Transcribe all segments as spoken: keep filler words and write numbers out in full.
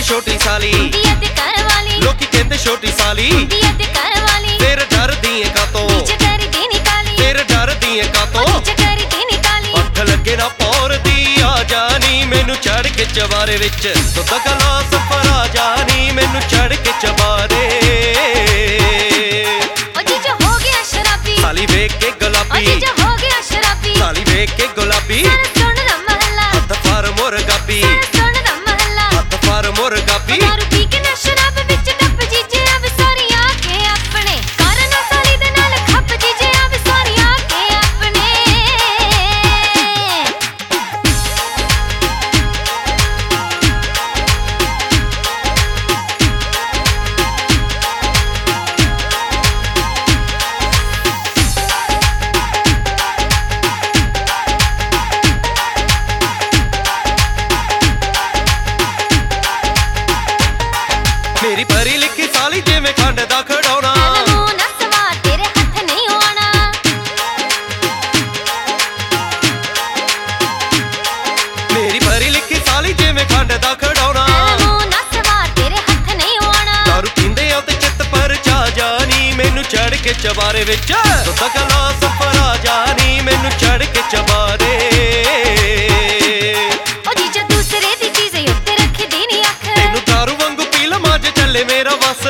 ਛੋਟੀ ਸਾਲੀ ਹੁੰਦੀ ਐ ਤੇ ਘਰ ਵਾਲੀ, ਲੋਕੀ ਕਹਿੰਦੇ ਛੋਟੀ ਸਾਲੀ ਹੁੰਦੀ ਐ ਤੇ ਘਰ ਵਾਲੀ। ਫੇਰ ਡਰਦੀ ਏ ਕਾਤੋਂ, ਨੀਚੇ ਕਰਦੀ ਨੀ ਕਾਲੀ, ਫੇਰ ਡਰਦੀ ਏ ਕਾਤੋਂ, ਨੀਚੇ ਕਰਦੀ ਨੀ ਕਾਲੀ। ਹੱਥ ਲੱਗੇ ਨਾ ਪੌਰ ਦੀ ਆ ਜਾਨੀ ਮੈਨੂੰ ਚੜ ਕੇ ਚਵਾਰੇ ਵਿੱਚ, ਦੁੱਧ ਗਲਾਸ ਫੜਾ ਜਾਨੀ ਮੈਨੂੰ ਚੜ ਕੇ ਚਵਾਰੇ। ਓ ਜੀਜਾ ਹੋ ਗਿਆ ਸ਼ਰਾਬੀ, ਸਾਲੀ ਵੇਖ ਕੇ ਗੁਲਾਬੀ, ਓ ਜੀਜਾ ਹੋ ਗਿਆ ਸ਼ਰਾਬੀ। ਸਾਲੀ ਵੇਖ ਕੇ ਗੁਲਾਬੀ, ਸੁਣ ਦਾ ਮਹੱਲਾ, ਹੱਥ ਫੜ ਮੁਰਗਾਬੀ, ਸੁਣ ਦਾ ਮਹੱਲਾ, ਹੱਥ ਫੜ ਮੁਰਗਾਬੀ। ਦਾਰੂ ਪੀ ਕੇ ਨਾ ਸ਼ਰਾਬ ਵਿੱਚ ਡੱਬ ਜੀਜੇ ਆ ਵਿਸਾਰੀ ਆ ਕੇ ਆਪਣੇ, ਕਰਨ ਸਾਲੀ ਦੇ ਨਾਲ ਖੱਪ ਜੀਜੇ ਆ ਵਿਸਾਰੀ ਆ ਕੇ ਆਪਣੇ। ਮੇਰੀ ਪਰੀ ਲਿਖੀ ਸਾਲੀ ਜਿਵੇਂ ਖੰਡ ਦਾ ਖੜਾਉਣਾ, ਮੂੰਹ ਨਾ ਸਵਾ ਤੇਰੇ ਹੱਥ ਨਹੀਂ ਆਉਣਾ। ਮੇਰੀ ਪਰੀ ਲਿਖੀ ਸਾਲੀ ਜਿਵੇਂ ਖੰਡ ਦਾ ਖੜਾਉਣਾ, ਮੂੰਹ ਨਾ ਸਵਾ ਤੇਰੇ ਹੱਥ ਨਹੀਂ ਆਉਣਾ। ਦਾਰੂ ਪੀਂਦੇ ਆ ਤੇ ਚਿੱਤ ਪਰ ਚਾ ਜਾਨੀ ਮੈਨੂੰ ਚੜ ਕੇ ਚਵਾਰੇ ਵਿੱਚ, ਦੁੱਧ ਗਲਾਸ ਫੜਾ ਜਾਨੀ ਮੈਨੂੰ ਚੜ ਕੇ ਚਵਾਰੇ। ਓ ਜੀਜਾ ਦੂਸਰੇ ਦੀ ਚੀਜ਼ ਉੱਤੇ ਰੱਖਦੀ ਨੀ ਅੱਖ, ਤੈਨੂੰ ਦਾਰੂ ਵਾਂਗੂ ਪੀ ਲਵਾਂ ਜੇ ਚੱਲੇ ਮੇਰਾ ਵਸ,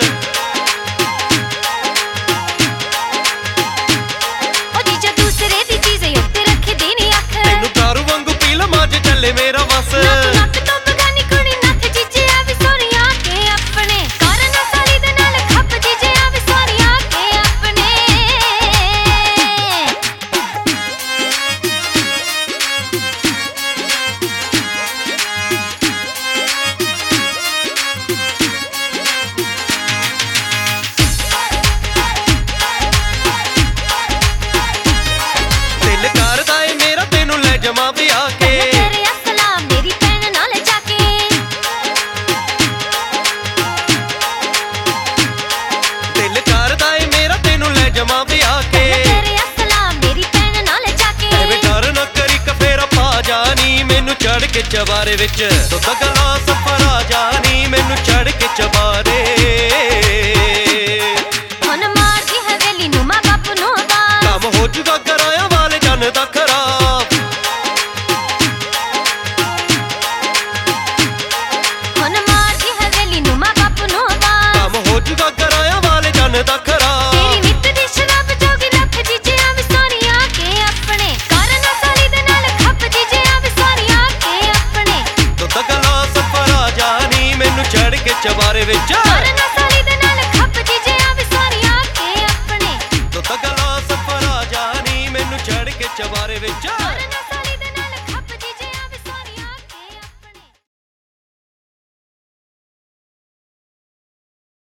ਓ ਜੀਜਾ ਦੂਸਰੇ ਦੀ ਚੀਜ਼ ਉੱਤੇ ਰੱਖਦੀ ਨੀ ਅੱਖ। ਤੈਨੂੰ ਦਾਰੂ ਵਾਂਗੂ ਪੀ ਲਵਾਂ ਜੇ ਚੱਲੇ ਮੇਰਾ ਵਸ। ਨੱਕ ਨੱਕ ਤੋਂ ਬਗਾਨੀ ਕੁੜੀ ਨੱਥ ਜੀਜੇ ਆ ਵਿਸਾਰੀ ਆ ਕੇ ਆਪਣੇ, ਕਰਨ ਸਾਲੀ ਦੇ ਨਾਲ ਖੱਪ ਜੀਜੇ ਆ ਵਿਸਾਰੀ ਆ ਕੇ ਆਪਣੇ। ਦਿਲ ਕਰਦਾ ਏ ਮੇਰਾ ਤੈਨੂੰ ਲੈ ਜਾਵਾਂ ਵਿਆਹ ਕੇ, ਤੇਰੇ ਅਸਲਾਮ ਮੇਰੀ ਭੈਣ ਨਾਲ ਜਾ ਕੇ, ਦਿਲ ਕਰਦਾ ਏ ਮੇਰਾ ਤੈਨੂੰ ਲੈ ਜਾਵਾਂ ਵਿਆਹ ਕੇ। ਤੇਰੇ ਅਸਲਾਮ ਮੇਰੀ ਭੈਣ ਨਾਲ ਜਾ ਕੇ। ਐਵੇਂ ਡਰ ਨਾ ਕਰੀ ਕਫੇਰਾ ਪਾ ਜਾਨੀ ਮੈਨੂੰ ਚੜ ਕੇ ਚਵਾਰੇ ਵਿੱਚ, ਦੁੱਧ ਗਲਾਸ ਫੜਾ ਜਾਨੀ ਮੈਨੂੰ ਚੜ ਕੇ ਚਵਾਰੇ। ਹੁਣ ਮਾਰਦੀ ਹਵੇਲੀ ਨੂੰ ਮਾਂ ਬਾਪ ਨੂੰ ਆਵਾਜ਼, ਕੰਮ ਹੋ ਜੂਗਾ ਕਰਾਇਆ ਵਾਲੇ ਜਨ ਦਾ ਖਰਾਬ, ਹੁਣ ਮਾਰਦੀ ਹਵੇਲੀ ਨੂੰ ਮਾਂ ਬਾਪ ਨੂੰ ਆਵਾਜ਼। ਕੰਮ ਹੋ ਜੂਗਾ ਕਰਾਇਆ ਵਾਲੇ ਜਨ ਦਾ ਖਰਾਬ। ਤੇਰੀ ਨਿੱਤ ਦੀ ਸ਼ਰਾਬ ਜੋਗੀ ਲੱਖ ਜੀਜੇ ਆ ਵਿਸਾਰੀ ਆ ਕੇ ਆਪਣੇ, ਕਰਨ ਸਾਲੀ ਦੇ ਨਾਲ ਖੱਪ ਜੀਜੇ ਆ ਵਿਸਾਰੀ ਆ ਕੇ ਆਪਣੇ। ਦੁੱਧ ਗਲਾਸ ਫੜਾ ਜਾਨੀ ਮੈਨੂੰ ਚੜ ਕੇ ਚਵਾਰੇ ਵਿੱਚ, ਕਰਨ ਸਾਲੀ ਦੇ ਨਾਲ ਖੱਪ ਜੀਜੇ ਆ ਵਿਸਾਰੀ ਆ ਕੇ ਆਪਣੇ, ਦੁੱਧ ਗਲਾਸ ਫੜਾ ਜਾਨੀ ਮੈਨੂੰ ਚੜ ਕੇ ਚਵਾਰੇ ਵਿੱਚ। ਕਰਨ